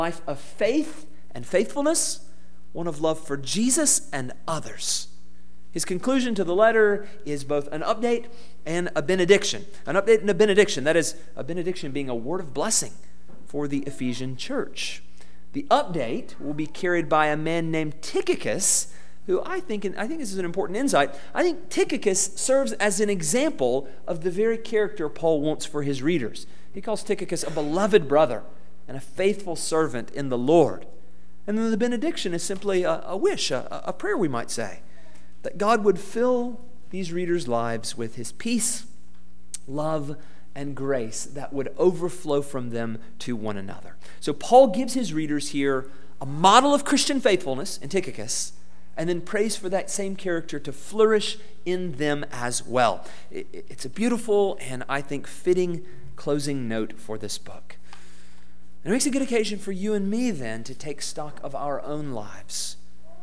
life of faith and faithfulness, one of love for Jesus and others. His conclusion to the letter is both an update and a benediction. An update and a benediction. That is, a benediction being a word of blessing for the Ephesian church. The update will be carried by a man named Tychicus, who I think this is an important insight. I think Tychicus serves as an example of the very character Paul wants for his readers. He calls Tychicus a beloved brother and a faithful servant in the Lord. And then the benediction is simply a wish, a prayer, we might say, that God would fill these readers' lives with his peace, love, and grace that would overflow from them to one another. So Paul gives his readers here a model of Christian faithfulness in Tychicus, and then prays for that same character to flourish in them as well. It's a beautiful and I think fitting closing note for this book. And it makes a good occasion for you and me then to take stock of our own lives.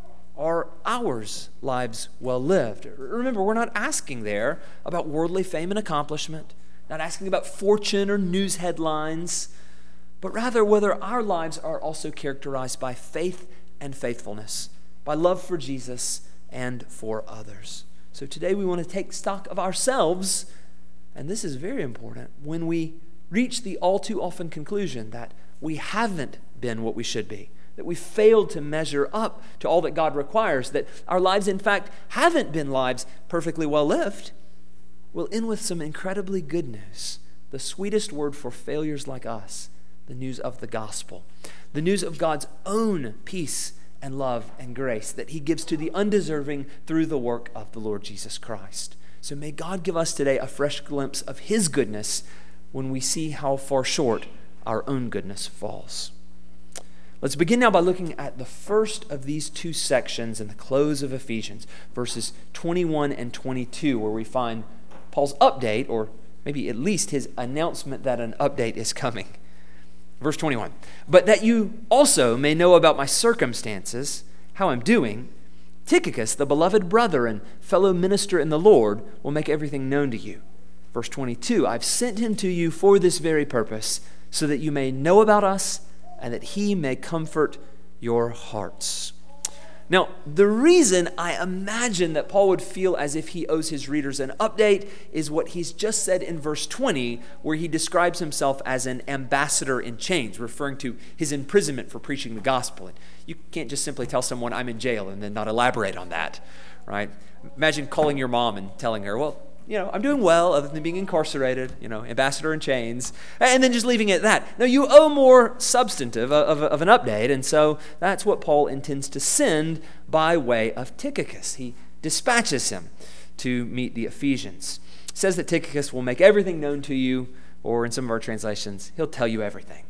Are our lives well lived? Remember, we're not asking there about worldly fame and accomplishment, not asking about fortune or news headlines, but rather whether our lives are also characterized by faith and faithfulness, by love for Jesus and for others. So today we want to take stock of ourselves, and this is very important, when we reach the all too often conclusion that we haven't been what we should be, that we failed to measure up to all that God requires, that our lives, in fact, haven't been lives perfectly well lived. We'll end with some incredibly good news, the sweetest word for failures like us, the news of the gospel, the news of God's own peace and love and grace that he gives to the undeserving through the work of the Lord Jesus Christ. So may God give us today a fresh glimpse of his goodness when we see how far short our own goodness falls. Let's begin now by looking at the first of these two sections in the close of Ephesians, verses 21 and 22, where we find Paul's update, or maybe at least his announcement that an update is coming. Verse 21, but that you also may know about my circumstances, how I'm doing, Tychicus, the beloved brother and fellow minister in the Lord, will make everything known to you. Verse 22, I've sent him to you for this very purpose, so that you may know about us and that he may comfort your hearts. Now, the reason I imagine that Paul would feel as if he owes his readers an update is what he's just said in verse 20, where he describes himself as an ambassador in chains, referring to his imprisonment for preaching the gospel. And you can't just simply tell someone I'm in jail and then not elaborate on that, right? Imagine calling your mom and telling her, well, I'm doing well other than being incarcerated, ambassador in chains, and then just leaving it at that. No, you owe more substantive of an update, and so that's what Paul intends to send by way of Tychicus. He dispatches him to meet the Ephesians. It says that Tychicus will make everything known to you, or in some of our translations, he'll tell you everything.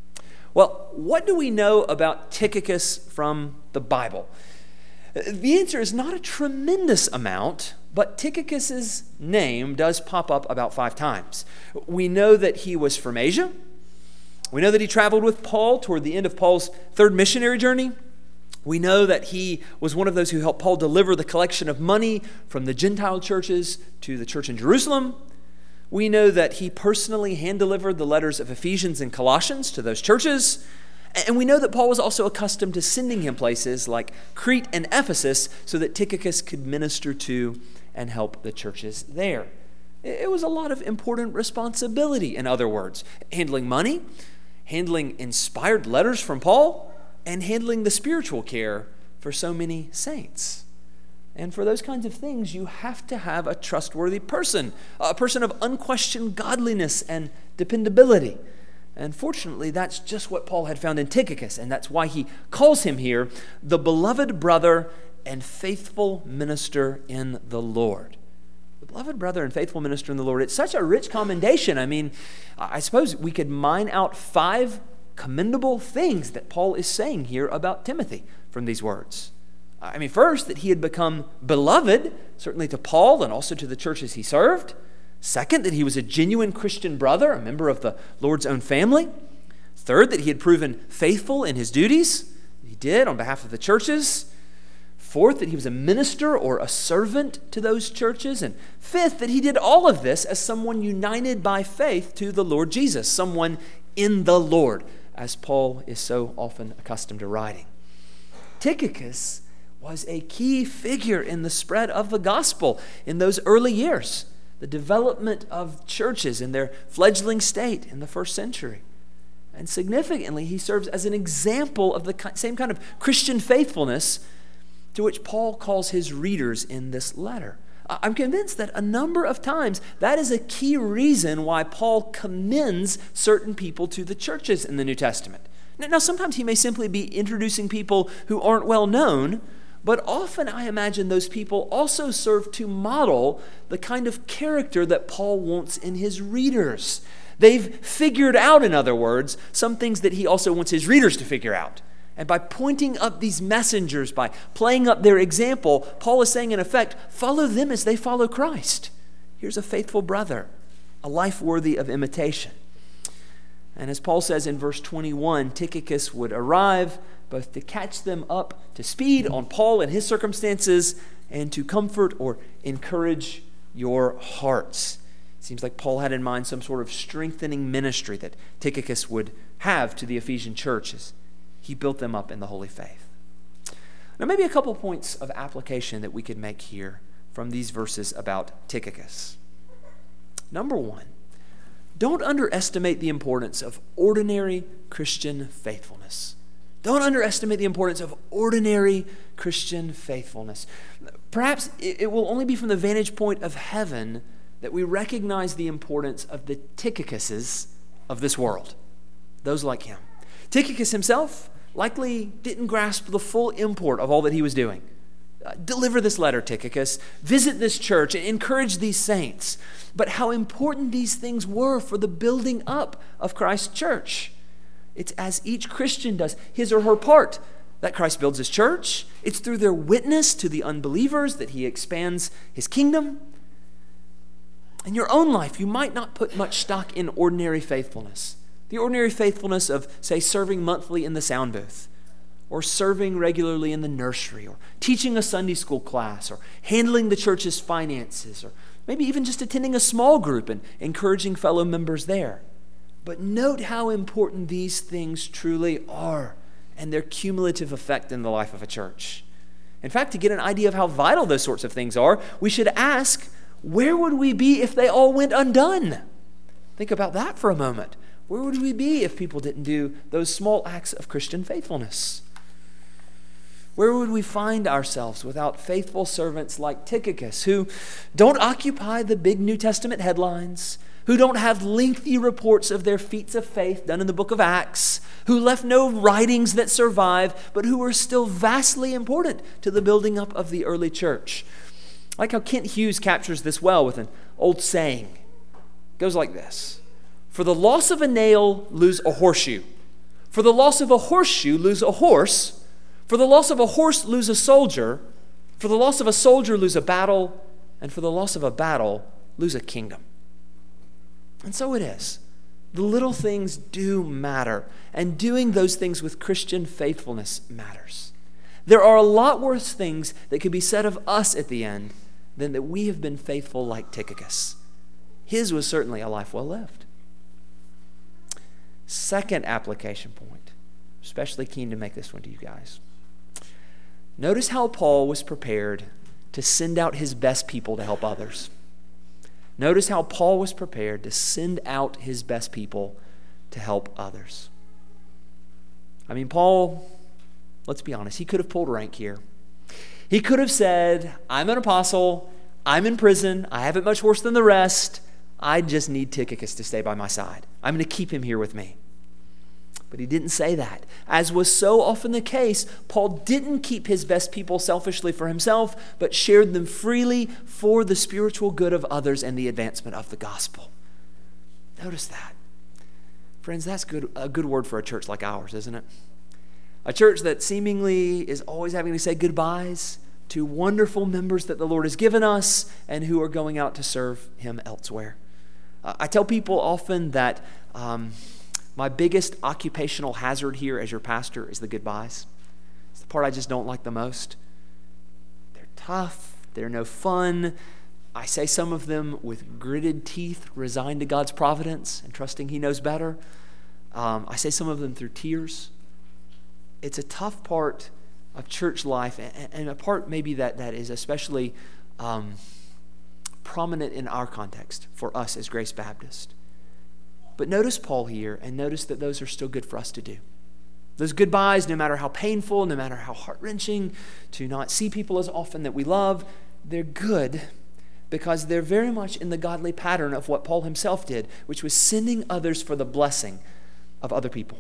Well, what do we know about Tychicus from the Bible? The answer is not a tremendous amount, but Tychicus' name does pop up about 5 times. We know that he was from Asia. We know that he traveled with Paul toward the end of Paul's 3rd missionary journey. We know that he was one of those who helped Paul deliver the collection of money from the Gentile churches to the church in Jerusalem. We know that he personally hand-delivered the letters of Ephesians and Colossians to those churches. And we know that Paul was also accustomed to sending him places like Crete and Ephesus so that Tychicus could minister to and help the churches there. It was a lot of important responsibility, in other words, handling money, handling inspired letters from Paul, and handling the spiritual care for so many saints. And for those kinds of things, you have to have a trustworthy person, a person of unquestioned godliness and dependability. And fortunately, that's just what Paul had found in Tychicus, and that's why he calls him here the beloved brother and faithful minister in the Lord. The beloved brother and faithful minister in the Lord. It's such a rich commendation. I mean, I suppose we could mine out 5 commendable things that Paul is saying here about Timothy from these words. I mean, first, that he had become beloved, certainly to Paul and also to the churches he served. Second, that he was a genuine Christian brother, a member of the Lord's own family. Third, that he had proven faithful in his duties. He did on behalf of the churches. Fourth, that he was a minister or a servant to those churches. And fifth, that he did all of this as someone united by faith to the Lord Jesus, someone in the Lord, as Paul is so often accustomed to writing. Tychicus was a key figure in the spread of the gospel in those early years, the development of churches in their fledgling state in the first century. And significantly, he serves as an example of the same kind of Christian faithfulness to which Paul calls his readers in this letter. I'm convinced that a number of times that is a key reason why Paul commends certain people to the churches in the New Testament. Now, sometimes he may simply be introducing people who aren't well known, but often I imagine those people also serve to model the kind of character that Paul wants in his readers. They've figured out, in other words, some things that he also wants his readers to figure out. And by pointing up these messengers, by playing up their example, Paul is saying, in effect, follow them as they follow Christ. Here's a faithful brother, a life worthy of imitation. And as Paul says in verse 21, Tychicus would arrive both to catch them up to speed on Paul and his circumstances and to comfort or encourage your hearts. It seems like Paul had in mind some sort of strengthening ministry that Tychicus would have to the Ephesian churches. He built them up in the holy faith. Now, maybe a couple points of application that we could make here from these verses about Tychicus. Number one, don't underestimate the importance of ordinary Christian faithfulness. Don't underestimate the importance of ordinary Christian faithfulness. Perhaps it will only be from the vantage point of heaven that we recognize the importance of the Tychicuses of this world, those like him. Tychicus himself likely didn't grasp the full import of all that he was doing. Deliver this letter, Tychicus. Visit this church and encourage these saints. But how important these things were for the building up of Christ's church. It's as each Christian does his or her part that Christ builds his church. It's through their witness to the unbelievers that he expands his kingdom. In your own life, you might not put much stock in ordinary faithfulness. The ordinary faithfulness of, say, serving monthly in the sound booth, or serving regularly in the nursery, or teaching a Sunday school class, or handling the church's finances, or maybe even just attending a small group and encouraging fellow members there. But note how important these things truly are and their cumulative effect in the life of a church. In fact, to get an idea of how vital those sorts of things are, we should ask, where would we be if they all went undone? Think about that for a moment. Where would we be if people didn't do those small acts of Christian faithfulness? Where would we find ourselves without faithful servants like Tychicus, who don't occupy the big New Testament headlines, who don't have lengthy reports of their feats of faith done in the book of Acts, who left no writings that survive, but who are still vastly important to the building up of the early church? I like how Kent Hughes captures this well with an old saying. It goes like this: for the loss of a nail, lose a horseshoe. For the loss of a horseshoe, lose a horse. For the loss of a horse, lose a soldier. For the loss of a soldier, lose a battle. And for the loss of a battle, lose a kingdom. And so it is. The little things do matter. And doing those things with Christian faithfulness matters. There are a lot worse things that could be said of us at the end than that we have been faithful like Tychicus. His was certainly a life well lived. Second application point, especially keen to make this one to you guys. Notice how Paul was prepared to send out his best people to help others. Notice how Paul was prepared to send out his best people to help others. I mean, Paul, let's be honest, he could have pulled rank here. He could have said, I'm an apostle, I'm in prison, I have it much worse than the rest, I just need Tychicus to stay by my side. I'm going to keep him here with me. But he didn't say that. As was so often the case, Paul didn't keep his best people selfishly for himself, but shared them freely for the spiritual good of others and the advancement of the gospel. Notice that. Friends, that's a good word for a church like ours, isn't it? A church that seemingly is always having to say goodbyes to wonderful members that the Lord has given us and who are going out to serve him elsewhere. I tell people often that my biggest occupational hazard here as your pastor is the goodbyes. It's the part I just don't like the most. They're tough. They're no fun. I say some of them with gritted teeth, resigned to God's providence and trusting he knows better. I say some of them through tears. It's a tough part of church life, and a part maybe that is especially prominent in our context for us as Grace Baptist. But notice Paul here, and notice that those are still good for us to do. Those goodbyes, no matter how painful, no matter how heart-wrenching, to not see people as often that we love, they're good because they're very much in the godly pattern of what Paul himself did, which was sending others for the blessing of other people.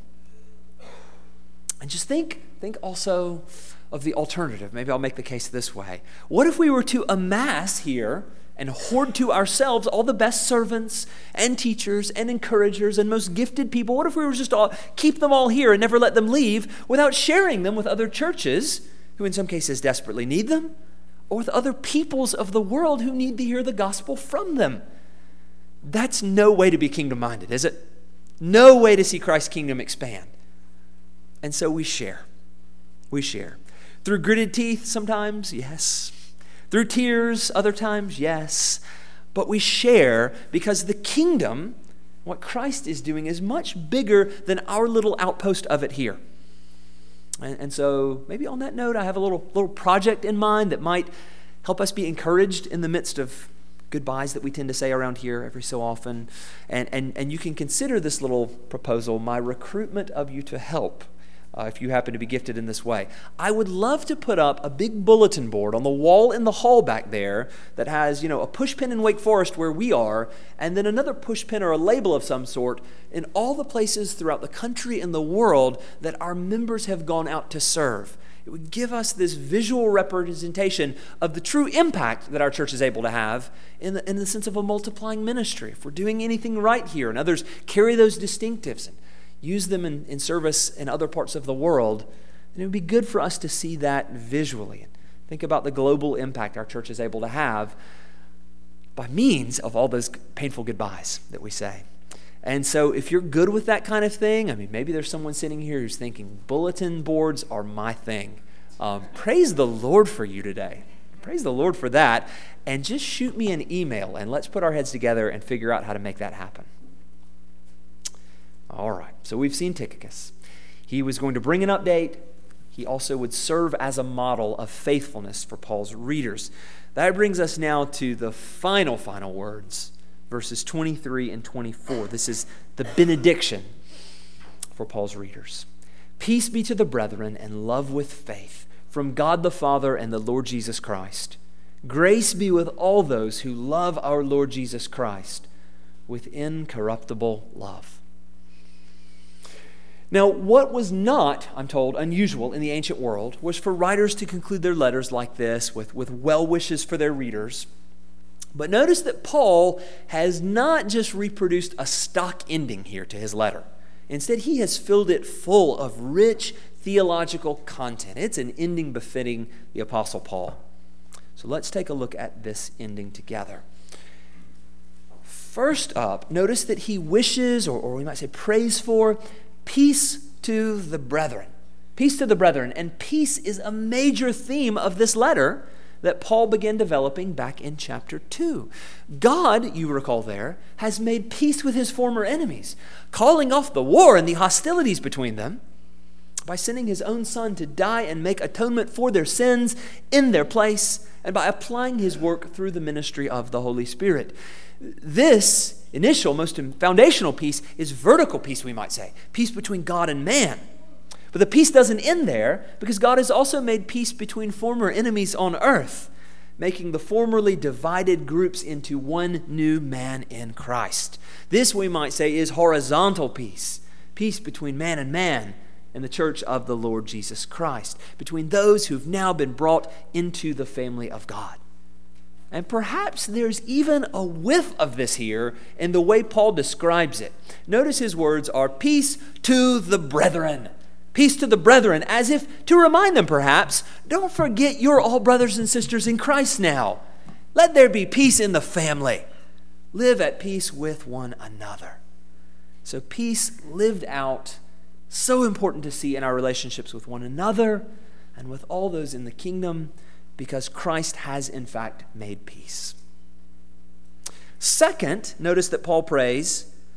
And just think also of the alternative. Maybe I'll make the case this way. What if we were to amass here and hoard to ourselves all the best servants and teachers and encouragers and most gifted people? What if we were just all keep them all here and never let them leave without sharing them with other churches who in some cases desperately need them, or with other peoples of the world who need to hear the gospel from them? That's no way to be kingdom-minded, is it? No way to see Christ's kingdom expand. And so we share. We share. Through gritted teeth sometimes, yes. Through tears other times, yes. But we share because the kingdom, what Christ is doing, is much bigger than our little outpost of it here. And so maybe on that note, I have a little project in mind that might help us be encouraged in the midst of goodbyes that we tend to say around here every so often. And you can consider this little proposal my recruitment of you to help. If you happen to be gifted in this way. I would love to put up a big bulletin board on the wall in the hall back there that has, a push pin in Wake Forest where we are, and then another push pin or a label of some sort in all the places throughout the country and the world that our members have gone out to serve. It would give us this visual representation of the true impact that our church is able to have in the sense of a multiplying ministry. If we're doing anything right here and others carry those distinctives and use them in service in other parts of the world, then it would be good for us to see that visually. Think about the global impact our church is able to have by means of all those painful goodbyes that we say. And so if you're good with that kind of thing, maybe there's someone sitting here who's thinking, bulletin boards are my thing. Praise the Lord for you today. Praise the Lord for that. And just shoot me an email, and let's put our heads together and figure out how to make that happen. All right, so we've seen Tychicus. He was going to bring an update. He also would serve as a model of faithfulness for Paul's readers. That brings us now to the final words, verses 23 and 24. This is the benediction for Paul's readers. Peace be to the brethren and love with faith from God the Father and the Lord Jesus Christ. Grace be with all those who love our Lord Jesus Christ with incorruptible love. Now, what was not, I'm told, unusual in the ancient world was for writers to conclude their letters like this with well wishes for their readers. But notice that Paul has not just reproduced a stock ending here to his letter. Instead, he has filled it full of rich theological content. It's an ending befitting the Apostle Paul. So let's take a look at this ending together. First up, notice that he wishes, or we might say prays for, peace to the brethren. Peace to the brethren. And peace is a major theme of this letter that Paul began developing back in chapter 2. God, you recall there, has made peace with his former enemies, calling off the war and the hostilities between them by sending his own son to die and make atonement for their sins in their place, and by applying his work through the ministry of the Holy Spirit. This initial, most foundational peace is vertical peace, we might say. Peace between God and man. But the peace doesn't end there, because God has also made peace between former enemies on earth, making the formerly divided groups into one new man in Christ. This, we might say, is horizontal peace. Peace between man and man in the church of the Lord Jesus Christ, between those who've now been brought into the family of God. And perhaps there's even a whiff of this here in the way Paul describes it. Notice his words are peace to the brethren. Peace to the brethren, as if to remind them perhaps, don't forget you're all brothers and sisters in Christ now. Let there be peace in the family. Live at peace with one another. So peace lived out, so important to see in our relationships with one another and with all those in the kingdom, because Christ has in fact made peace. Second, notice that Paul prays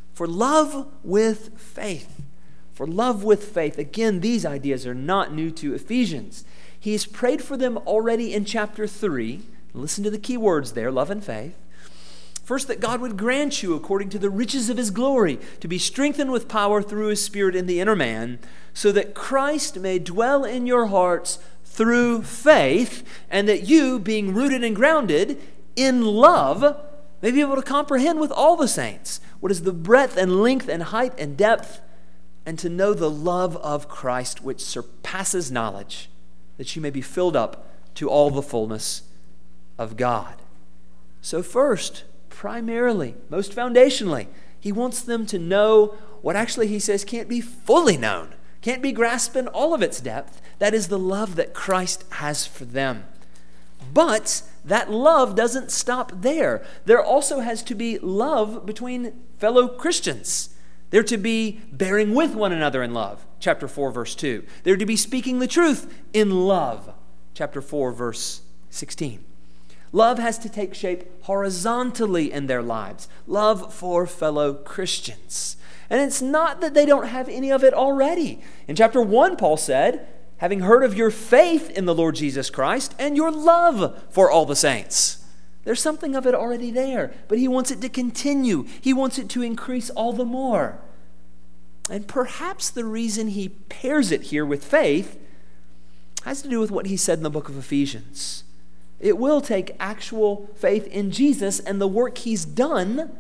For love with faith. For love with faith. Again, these ideas are not new to Ephesians. He's prayed for them already in chapter 3. Listen to the key words there, love and faith. First, that God would grant you, according to the riches of his glory, to be strengthened with power through his Spirit in the inner man, so that Christ may dwell in your hearts through faith, and that you, being rooted and grounded in love, may be able to comprehend with all the saints what is the breadth and length and height and depth, and to know the love of Christ, which surpasses knowledge, that you may be filled up to all the fullness of God. So first, primarily, most foundationally, he wants them to know what actually he says can't be fully known, can't be grasped in all of its depth. That is the love that Christ has for them. But that love doesn't stop there. There also has to be love between fellow Christians. They're to be bearing with one another in love, chapter 4, verse 2. They're to be speaking the truth in love, chapter 4, verse 16. Love has to take shape horizontally in their lives. Love for fellow Christians. And it's not that they don't have any of it already. In chapter 1, Paul said, having heard of your faith in the Lord Jesus Christ and your love for all the saints. There's something of it already there, but he wants it to continue. He wants it to increase all the more. And perhaps the reason he pairs it here with faith has to do with what he said in the book of Ephesians. It will take actual faith in Jesus and the work he's done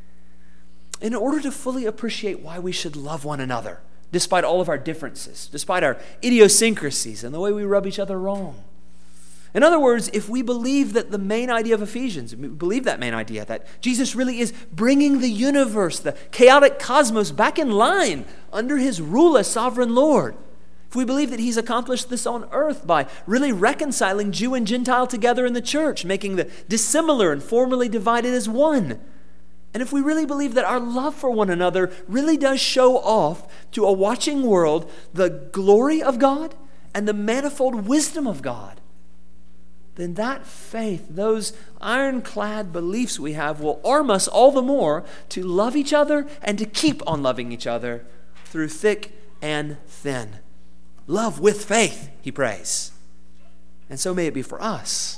in order to fully appreciate why we should love one another, despite all of our differences, despite our idiosyncrasies and the way we rub each other wrong. In other words, if we believe that the main idea of Ephesians, we believe that main idea, that Jesus really is bringing the universe, the chaotic cosmos, back in line under his rule as sovereign Lord, if we believe that he's accomplished this on earth by really reconciling Jew and Gentile together in the church, making the dissimilar and formerly divided as one, and if we really believe that our love for one another really does show off to a watching world the glory of God and the manifold wisdom of God, then that faith, those ironclad beliefs we have, will arm us all the more to love each other and to keep on loving each other through thick and thin. Love with faith, he prays. And so may it be for us.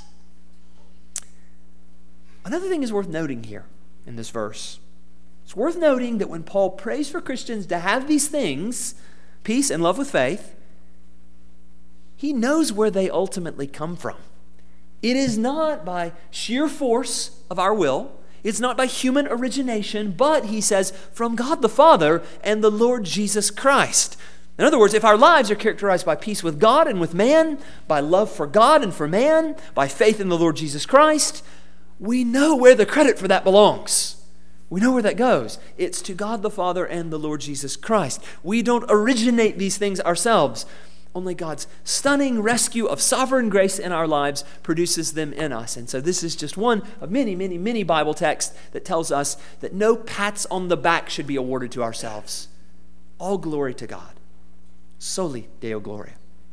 Another thing is worth noting here in this verse. It's worth noting that when Paul prays for Christians to have these things, peace and love with faith, he knows where they ultimately come from. It is not by sheer force of our will. It's not by human origination, but, he says, from God the Father and the Lord Jesus Christ. In other words, if our lives are characterized by peace with God and with man, by love for God and for man, by faith in the Lord Jesus Christ, we know where the credit for that belongs. We know where that goes. It's to God the Father and the Lord Jesus Christ. We don't originate these things ourselves. Only God's stunning rescue of sovereign grace in our lives produces them in us. And so this is just one of many, many, many Bible texts that tells us that no pats on the back should be awarded to ourselves. All glory to God. Soli Deo Gloria.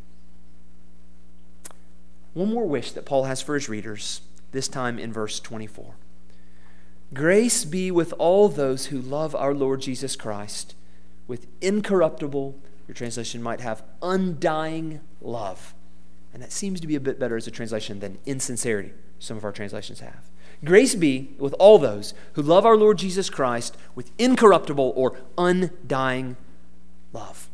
One more wish that Paul has for his readers, this time in verse 24. Grace be with all those who love our Lord Jesus Christ with incorruptible, your translation might have undying love. And that seems to be a bit better as a translation than insincerity, some of our translations have. Grace be with all those who love our Lord Jesus Christ with incorruptible or undying love.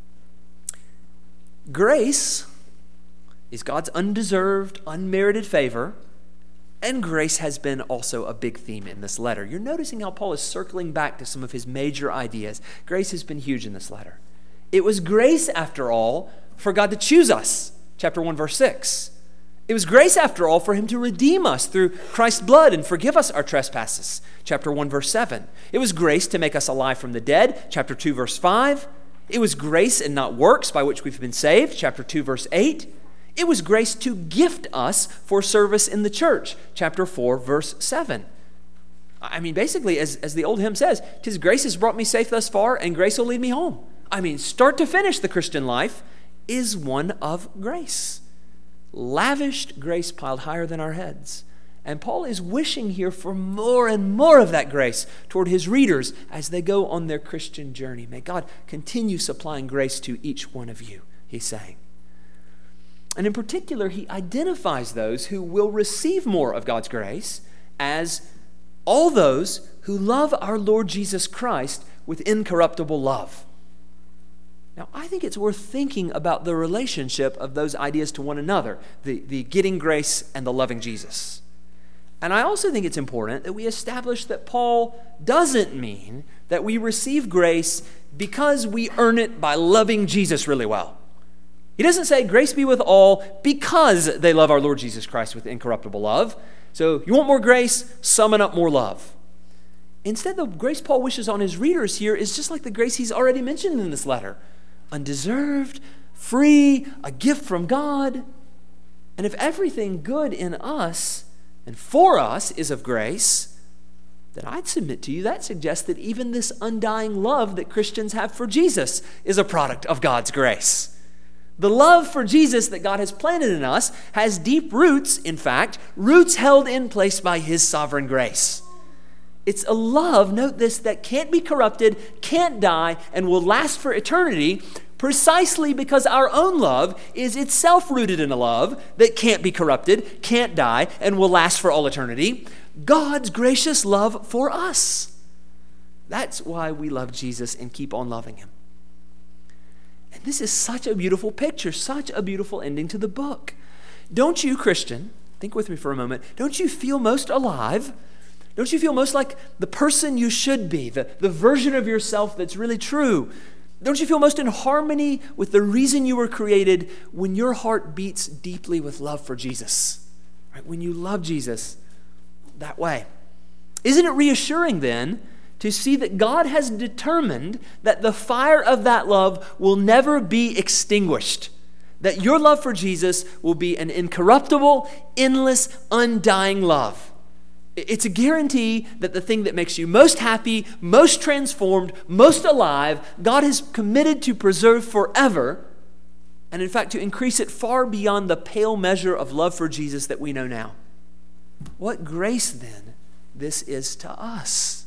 Grace is God's undeserved, unmerited favor, and grace has been also a big theme in this letter. You're noticing how Paul is circling back to some of his major ideas. Grace has been huge in this letter. It was grace, after all, for God to choose us, chapter 1, verse 6. It was grace, after all, for him to redeem us through Christ's blood and forgive us our trespasses, chapter 1, verse 7. It was grace to make us alive from the dead, chapter 2, verse 5. It was grace and not works by which we've been saved, chapter 2, verse 8. It was grace to gift us for service in the church, chapter 4, verse 7. I mean, basically, as the old hymn says, "'Tis grace has brought me safe thus far, and grace will lead me home." I mean, start to finish, the Christian life is one of grace. Lavished grace piled higher than our heads. And Paul is wishing here for more and more of that grace toward his readers as they go on their Christian journey. May God continue supplying grace to each one of you, he's saying. And in particular, he identifies those who will receive more of God's grace as all those who love our Lord Jesus Christ with incorruptible love. Now, I think it's worth thinking about the relationship of those ideas to one another, the getting grace and the loving Jesus. And I also think it's important that we establish that Paul doesn't mean that we receive grace because we earn it by loving Jesus really well. He doesn't say grace be with all because they love our Lord Jesus Christ with incorruptible love. So you want more grace, summon up more love. Instead, the grace Paul wishes on his readers here is just like the grace he's already mentioned in this letter. Undeserved, free, a gift from God. And if everything good in us and for us is of grace, then I'd submit to you that suggests that even this undying love that Christians have for Jesus is a product of God's grace. The love for Jesus that God has planted in us has deep roots, in fact, roots held in place by his sovereign grace. It's a love, note this, that can't be corrupted, can't die, and will last for eternity, precisely because our own love is itself rooted in a love that can't be corrupted, can't die, and will last for all eternity. God's gracious love for us. That's why we love Jesus and keep on loving him. And this is such a beautiful picture, such a beautiful ending to the book. Don't you, Christian, think with me for a moment, don't you feel most alive? Don't you feel most like the person you should be, the version of yourself that's really true? Don't you feel most in harmony with the reason you were created when your heart beats deeply with love for Jesus? Right? When you love Jesus that way. Isn't it reassuring then to see that God has determined that the fire of that love will never be extinguished? That your love for Jesus will be an incorruptible, endless, undying love. It's a guarantee that the thing that makes you most happy, most transformed, most alive, God has committed to preserve forever, and in fact to increase it far beyond the pale measure of love for Jesus that we know now. What grace then this is to us.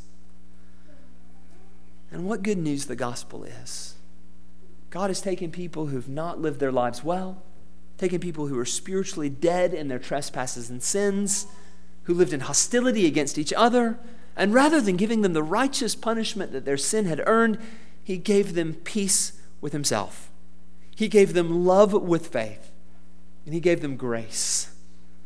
And what good news the gospel is. God has taken people who've not lived their lives well, taken people who are spiritually dead in their trespasses and sins, who lived in hostility against each other, and rather than giving them the righteous punishment that their sin had earned, he gave them peace with himself. He gave them love with faith, and he gave them grace.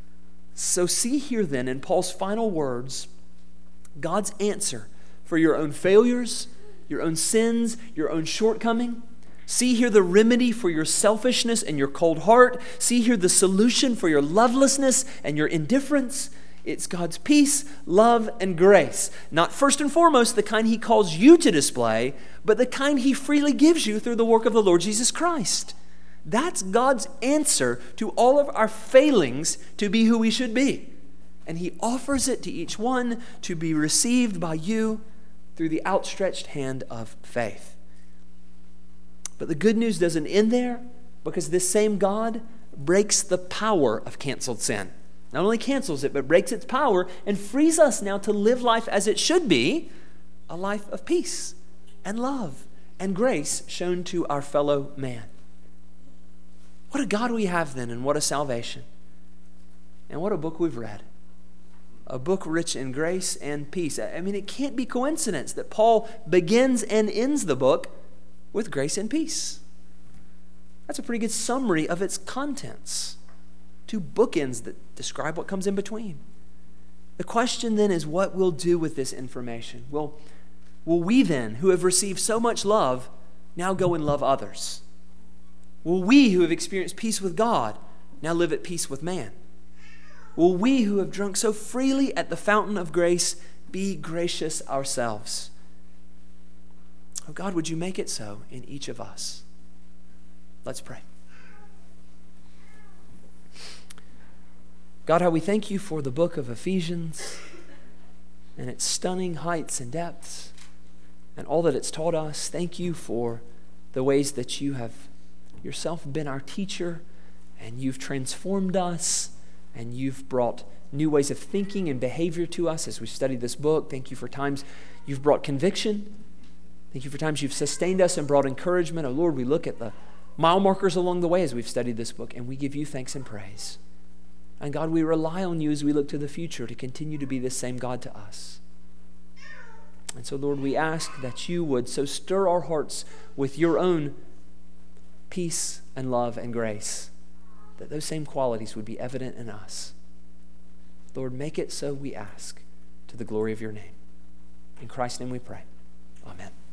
So see here then in Paul's final words, God's answer for your own failures, your own sins, your own shortcoming. See here the remedy for your selfishness and your cold heart. See here the solution for your lovelessness and your indifference. It's God's peace, love, and grace. Not first and foremost the kind he calls you to display, but the kind he freely gives you through the work of the Lord Jesus Christ. That's God's answer to all of our failings to be who we should be. And he offers it to each one to be received by you through the outstretched hand of faith. But the good news doesn't end there, because this same God breaks the power of canceled sin. Not only cancels it, but breaks its power and frees us now to live life as it should be, a life of peace and love and grace shown to our fellow man. What a God we have then, and what a salvation. And what a book we've read. A book rich in grace and peace. I mean, it can't be coincidence that Paul begins and ends the book with grace and peace. That's a pretty good summary of its contents. 2 bookends that describe what comes in between. The question then is what we'll do with this information. Will we then, who have received so much love, now go and love others? Will we who have experienced peace with God now live at peace with man? Will we who have drunk so freely at the fountain of grace be gracious ourselves? Oh God, would you make it so in each of us? Let's pray. God, how we thank you for the book of Ephesians and its stunning heights and depths and all that it's taught us. Thank you for the ways that you have yourself been our teacher, and you've transformed us, and you've brought new ways of thinking and behavior to us as we studied this book. Thank you for times you've brought conviction. Thank you for times you've sustained us and brought encouragement. Oh Lord, we look at the mile markers along the way as we've studied this book, and we give you thanks and praise. And God, we rely on you as we look to the future to continue to be the same God to us. And so, Lord, we ask that you would so stir our hearts with your own peace and love and grace, that those same qualities would be evident in us. Lord, make it so, we ask, to the glory of your name. In Christ's name we pray. Amen.